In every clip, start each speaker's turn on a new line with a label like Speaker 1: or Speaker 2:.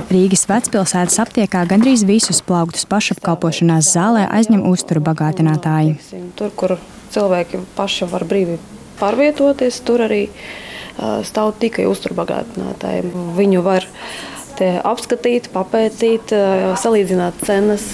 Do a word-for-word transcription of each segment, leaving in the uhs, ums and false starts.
Speaker 1: Rīgas Vecpilsētas aptiekā gandrīz visus plauktus pašapkalpošanās zālē aizņem uzturu bagātinātāji.
Speaker 2: Tur, kur cilvēki paši var brīvi pārvietoties, tur arī stāv tikai uzturu bagātinātāji. Viņu var te apskatīt, papētīt, salīdzināt cenas.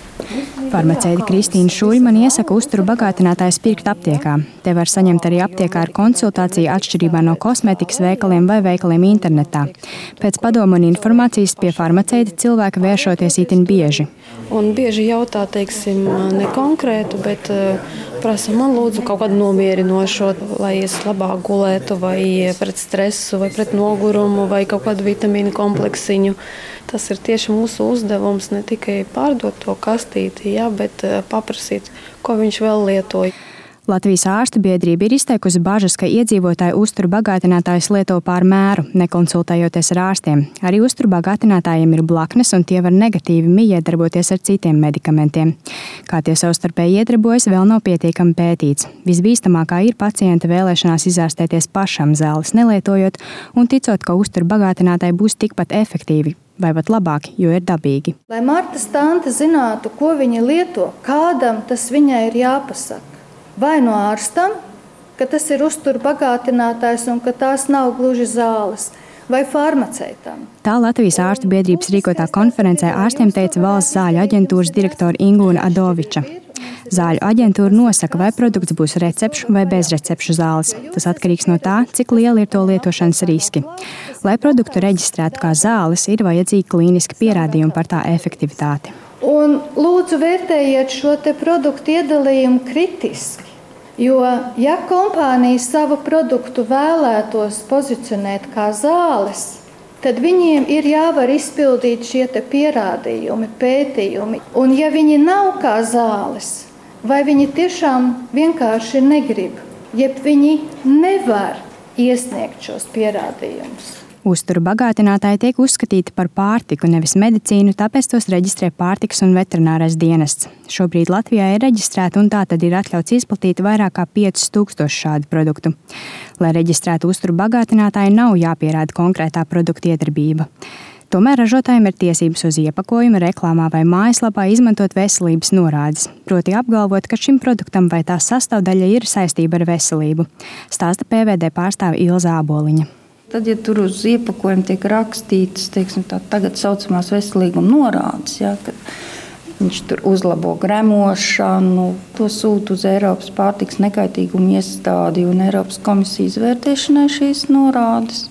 Speaker 1: Farmaceite Kristīna Šuļmane iesaka uzturu bagātinātājus pirkt aptiekā. Te var saņemt arī aptiekā ar konsultāciju atšķirībā no kosmētikas veikaliem vai veikaliem internetā. Pēc padomu un informācijas pie farmaceita cilvēka vēršoties itin bieži.
Speaker 2: Un bieži jautā, teiksim, ne konkrētu, bet prasa man lūdzu kaut kādu nomierinošo, lai es labāk gulētu vai pret stresu vai pret nogurumu vai kaut kādu vitamīnu kompleksiņu. Tas ir tieši mūsu uzdevums ne tikai pārdot to kastīti, jā, bet paprasīt, ko viņš vēl lietoja.
Speaker 1: Latvijas ārstu biedrība ir izteikusi bažas, ka iedzīvotāji uzturu bagātinātājus lieto pār mēru, nekonsultējoties ar ārstiem. Arī uzturu bagātinātājiem ir blaknes, un tie var negatīvi miedarboties ar citiem medikamentiem. Kā tie savstarpēji iedarbojas, vēl nav pietiekami pētīts. Visbīstamākā ir pacienta vēlēšanās izārstēties pašam zāles nelietojot un ticot, ka uzturu bagātinātāji būs tikpat efektīvi. Vai pat labāk, jo ir dabīgi.
Speaker 3: Lai Martas tante zinātu, ko viņa lieto, kādam tas viņai ir jāpasaka. Vai no ārstam, ka tas ir uzturu bagātinātājs un ka tās nav gluži zāles, vai farmaceitam.
Speaker 1: Tā Latvijas ārstu biedrības rīkotā konferencē ārstiem teica Valsts zāļu aģentūras direktore Ingūna Adoviča. Zāļu aģentūra nosaka, vai produkts būs recepšu vai bezrecepšu zāles. Tas atkarīgs no tā, cik liela ir to lietošanas riski. Lai produktu reģistrētu kā zāles, ir vajadzīgi klīniski pierādījumi par tā efektivitāti.
Speaker 3: Un lūdzu vērtējiet šo te produktu iedalījumu kritiski, jo ja kompānija savu produktu vēlētos pozicionēt kā zāles, tad viņiem ir jāvar izpildīt šie te pierādījumi, pētījumi. Un ja viņi nav kā zāles, vai viņi tiešām vienkārši negrib, jeb viņi nevar iesniegt šos pierādījumus.
Speaker 1: Uzturu bagātinātāji tiek uzskatīti par pārtiku, nevis medicīnu, tāpēc tos reģistrē pārtikas un veterinārais dienests. Šobrīd Latvijā ir reģistrēta un tā tad ir atļauts izplatīt vairāk kā piecus tūkstošus šādu produktu. Lai reģistrētu uzturu bagātinātāji, nav jāpierāda konkrētā produkta iedarbība. Tomēr ražotājiem ir tiesības uz iepakojumu, reklāmā vai mājaslapā izmantot veselības norādes, proti apgalvot, ka šim produktam vai tās sastāvdaļa ir saistība ar veselību, stāsta P V D pārstāve Ilza Āboliņa.
Speaker 4: Tad, ja tur uz iepakojuma tiek rakstītas, teiksim, tā tagad saucamās veselīguma norādes, ja, kad viņš tur uzlabo gremošanu, to sūta uz Eiropas pārtikas nekaitīguma iestādi un Eiropas komisijas vērtēšanai šīs norādes,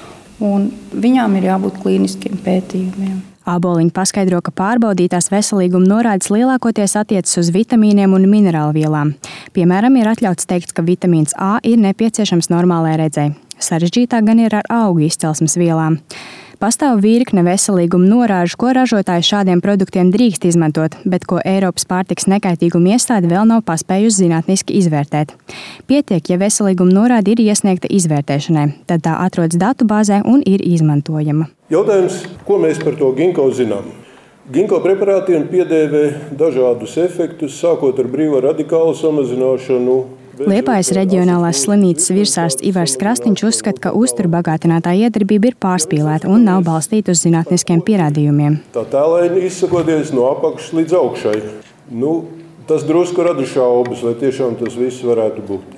Speaker 4: un viņām ir jābūt klīniskiem pētījumiem.
Speaker 1: Āboliņa paskaidro, ka pārbaudītās veselīguma norādes lielākoties attiecas uz vitamīniem un minerālvielām. Piemēram, ir atļauts teikt, ka vitamīns A ir nepieciešams normālai redzei. Sarežģītāk gan ir ar augu izcelsmes vielām. Pastāv virkne veselīguma norāžu, ko ražotāji šādiem produktiem drīkst izmantot, bet ko Eiropas pārtikas nekaitīguma iestāde vēl nav paspējusi zinātniski izvērtēt. Pietiek, ja veselīguma norāde ir iesniegta izvērtēšanai, tad tā atrodas datubāzē un ir izmantojama.
Speaker 5: Jautājums, ko mēs par to ginko zinām? Ginko preparātiem piedēvē dažādus efektus, sākot ar brīvo radikālu samazināšanu.
Speaker 1: Liepājas reģionālās slimnīcas virsārsts Ivars Krastīņš uzskata, ka uzturu bagātinātā iedarbība ir pārspīlēta un nav balstīta uz zinātniskiem pierādījumiem.
Speaker 5: Tā tēlaini izsakoties no apakšas līdz augšai. Nu, tas drusku rada šaubas, vai tiešām tas viss varētu būt.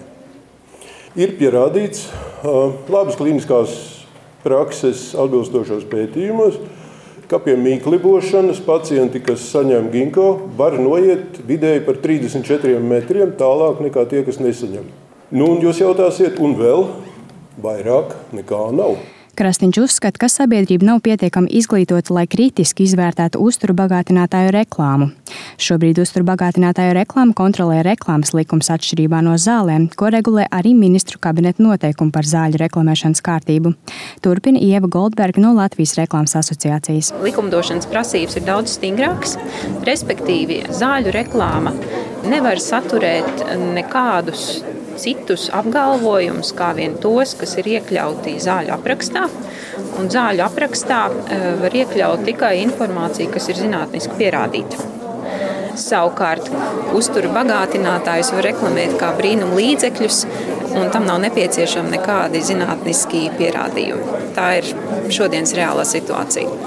Speaker 5: Ir pierādīts labas klīniskās prakses atbilstošos pētījumos, ka pie mīklibošanas pacienti, kas saņem ginko, var noiet vidēji par trīsdesmit četriem metriem tālāk nekā tie, kas nesaņem. Nu, un jūs jautāsiet, un vēl vairāk nekā nav.
Speaker 1: Krastīņš uzskata, ka sabiedrība nav pietiekami izglītota, lai kritiski izvērtētu uzturu bagātinātāju reklāmu. Šobrīd uzturu bagātinātāju reklāmu kontrolē reklāmas likums atšķirībā no zālēm, ko regulē arī ministru kabineta noteikumi par zāļu reklamēšanas kārtību. Turpina Ieva Goldberga no Latvijas reklāmas asociācijas.
Speaker 6: Likumdošanas prasības ir daudz stingrākas, respektīvi zāļu reklāma nevar saturēt nekādus citus apgalvojumus, kā vien tos, kas ir iekļauti zāļu aprakstā. Un zāļu aprakstā var iekļaut tikai informāciju, kas ir zinātniski pierādīta. Savukārt, uzturu bagātinātājus var reklamēt kā brīnumu līdzekļus, un tam nav nepieciešami nekādi zinātniski pierādījumi. Tā ir šodienas reālā situācija.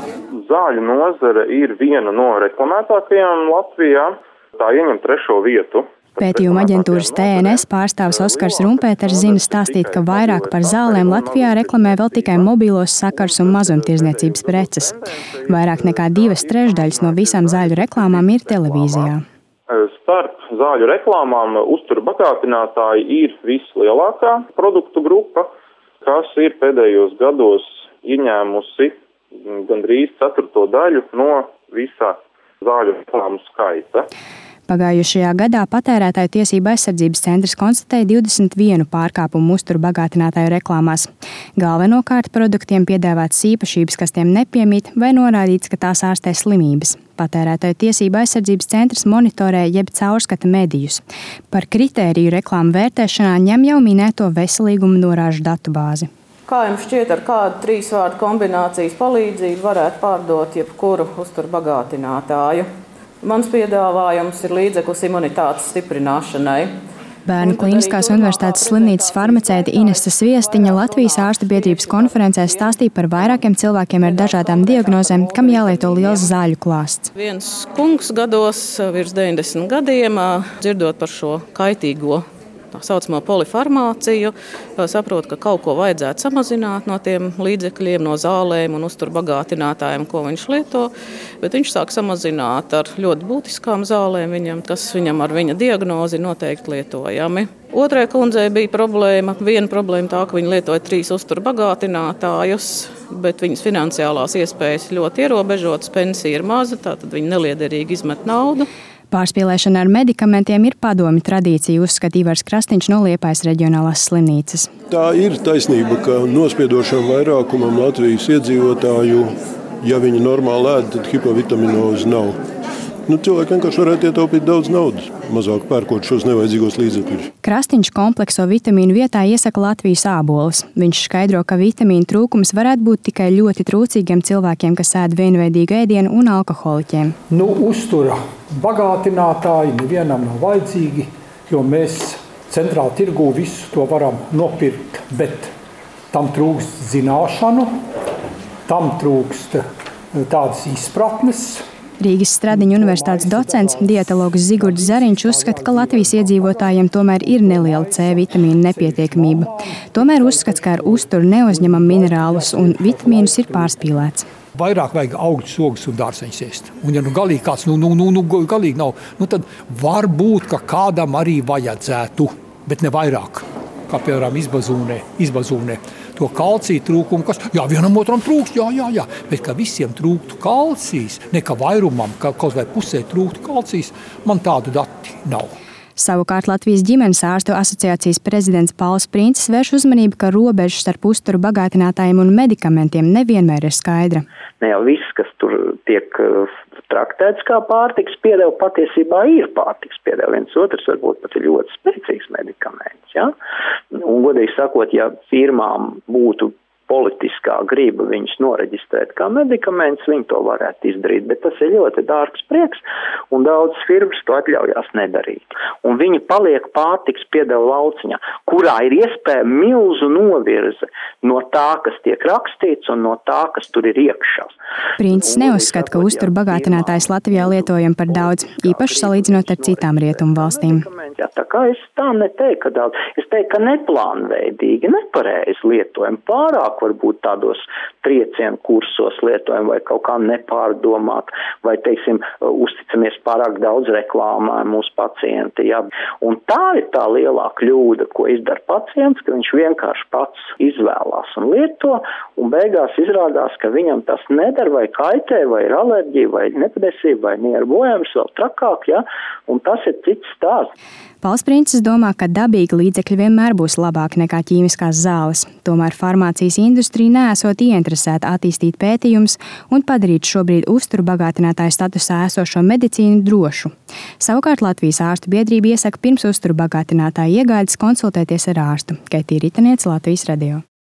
Speaker 7: zāļu nozare ir viena no reklamētākajām Latvijā. Tā ieņem trešo vietu.
Speaker 1: Pētījuma aģentūras T N S pārstāvis Oskars Rumpēters zina stāstīt, ka vairāk par zālēm Latvijā reklamē vēl tikai mobilos sakars un mazumtirdzniecības preces. Vairāk nekā divas trešdaļas no visām zāļu reklāmām ir televīzijā.
Speaker 7: Starp zāļu reklāmām uzturu bagātinātāji ir vislielākā produktu grupa, kas ir pēdējos gados ieņēmusi gandrīz ceturto daļu no visā zāļu reklāmu skaita.
Speaker 1: Pagājušajā gadā Patērētāju tiesību aizsardzības centrs konstatēja divdesmit vienu pārkāpumu uzturu bagātinātāju reklāmās. Galvenokārt produktiem piedāvātas īpašības, kas tiem nepiemīt, vai norādīts, ka tās ārstē slimības. Patērētāju tiesību aizsardzības centrs monitorē jeb caurskata medijus. Par kritēriju reklāmu vērtēšanā ņem jau minēto veselīgumu norāžu datubāzi.
Speaker 8: Kā jums šķiet, ar kādu trīs vārdu kombinācijas palīdzību varētu pārdot jebkuru uzturu bagātinātāju? Mans piedāvājums ir līdzeklis imunitātes stiprināšanai.
Speaker 1: Bērnu Kliniskās universitātes slimnīcas farmaceite Inese Sviestiņa Latvijas ārstu biedrības konferencē stāstīja par vairākiem cilvēkiem ar dažādām diagnozēm, kam jālieto liels zāļu klāsts.
Speaker 8: Viens kungs gados, virs deviņdesmit gadiem, dzirdot par šo kaitīgo tā saucamo polifarmāciju, saprot, ka kaut ko vajadzētu samazināt no tiem līdzekļiem, no zālēm un uzturu bagātinātājiem, ko viņš lieto, bet viņš sāk samazināt ar ļoti būtiskām zālēm, viņam, kas viņam ar viņa diagnozi noteikti lietojami. Otrai kundzei bija problēma, viena problēma tā, ka viņa lietoja trīs uzturu bagātinātājus, bet viņas finansiālās iespējas ļoti ierobežotas, pensija ir maza, tātad viņa neliederīgi izmet naudu.
Speaker 1: Pārspīlēšana ar medikamentiem ir padomju tradīcija, uzskata Ivars Krastīņš no Liepājas reģionālās slimnīcas.
Speaker 5: Tā ir taisnība, ka nospiedošam vairākumam Latvijas iedzīvotāju, ja viņi normāli ēd, tad hipovitaminozi nav. Nu, cilvēki vienkārši varētu ietaupīt daudz naudas, mazāk pērkot šos nevajadzīgos līdzekļus.
Speaker 1: Krastīņš komplekso vitamīnu vietā iesaka Latvijas ābolus. Viņš skaidro, ka vitamīnu trūkums varētu būt tikai ļoti trūcīgiem cilvēkiem, kas ēd vienveidīgu ēdienu un alkoholiķiem.
Speaker 9: Nu, uztura bagātinātāji nevienam nav vajadzīgi, jo mēs centrāla tirgū visu to varam nopirkt, bet tam trūkst zināšanu, tam trūkst tādas izpratnes.
Speaker 1: Rīgas Stradiņu universitātes docents, dietologs Zigurds Zariņš uzskata, ka Latvijas iedzīvotājiem tomēr ir neliela C vitamīnu nepietiekamība. Tomēr uzskats, ka ar uzturu neuzņemam minerālus un vitamīnus ir pārspīlēts.
Speaker 9: Vairāk vajag augļu, sogas un dārzeņus ēst. Un ja nu galīgi kāds nu, nu, nu, nu, galīgi nav, nu tad varbūt, ka kādam arī vajadzētu, bet ne vairāk. Kā piemēram izbazūnē, izbazūnē. To kalcija trūkumu, kas, jā, vienam otram trūkst, jā, jā, jā, bet ka visiem trūktu kalcijas, ne ka vairumam, ka kaut vai pusē trūktu kalcijas, man tādu dati nav.
Speaker 1: Savukārt Latvijas ģimenes ārstu asociācijas prezidents Pauls Princis vērš uzmanību, ka robeža starp uzturu bagātinātājiem un medikamentiem nevienmēr ir skaidra.
Speaker 10: Ne jau viss, kas tur tiek traktēts kā pārtikas piedeva, patiesībā ir pārtikas piedeva. Viens otrs varbūt pat ir ļoti spēcīgs medikaments. Ja? Un, godīgi sakot, ja firmām būtu politiskā griba viņus noreģistrēt kā medikaments, viņi to varētu izdarīt, bet tas ir ļoti dārgs prieks, un daudz firmas to atļaujās nedarīt. Un viņi paliek pārtiks piedeva lauciņā, kurā ir iespēja milzu novirze no tā, kas tiek rakstīts, un no tā, kas tur ir iekšā.
Speaker 1: Princis neuzskata, ka uzturu bagātinātājs Latvijā lietojam par daudz, īpaši salīdzinot ar citām rietumu valstīm.
Speaker 10: Jā, tā kā es tā neteiktu, ka daudz. Es teiktu, ka neplānveidīgi, nepareizi lietojam, pārāk varbūt tādos triecienu kursos lietojam vai kaut kā nepārdomāt, vai, teiksim, uzticamies pārāk daudz reklāmām mūsu pacienti. Jā. Un tā ir tā lielā kļūda, ko izdara pacients, ka viņš vienkārši pats izvēlās un lieto, un beigās izrādās, ka viņam tas nedara vai kaitē, vai ir alerģija, vai nepatiesība, vai niebojams, vēl trakāk, jā, un tas ir cits stāsts.
Speaker 1: Pauls Princis domā, ka dabīgi līdzekļi vienmēr būs labāki nekā ķīmiskās zāles. Tomēr farmācijas industrija neesot ieinteresēta attīstīt pētījumus un padarīt šobrīd uzturu bagātinātāju statusā esošo medicīnu drošu. Savukārt Latvijas ārstu biedrība iesaka pirms uzturu bagātinātāju iegādes konsultēties ar ārstu. Kaitī Ritaniece, Latvijas radio.